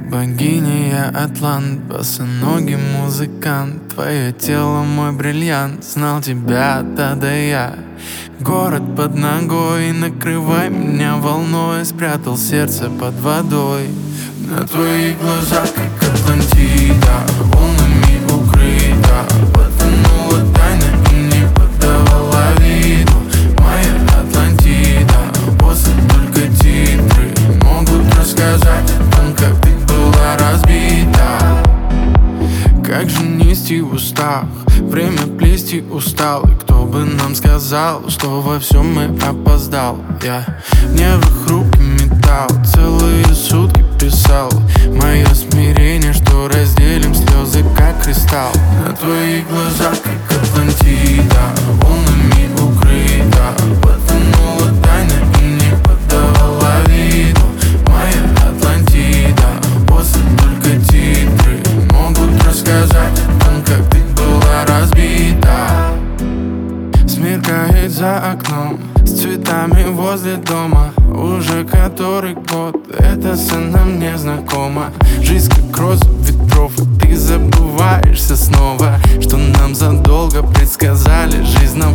богиня, я атлант, босоногий музыкант. Твое тело мой бриллиант, знал тебя от А до Я. Город под ногой, накрывай меня волной. Спрятал сердце под водой. На твоих глазах, как Атлантида, волнами укрыта. Потонула тайна и не подавала виду. Моя Атлантида, после только титры могут рассказать о том, как ты была разбита. Как же нести в устах, время плести устал. И кто бы нам сказал, что во всем мы опоздал. Я в нервах руки метал, целые сутки писал. Мое смирение, что разделим слезы, как кристалл. На твоих глазах, как Атлантида, волнами укрыта. Потонула тайна и не подавала виду. Моя Атлантида, после только титры могут рассказать о том, как ты была разбита. Смеркает за окном, с цветами возле дома. Уже который год эта сцена мне знакома. Жизнь как роза ветров, ты забываешься снова. Что нам задолго предсказали, жизнь нам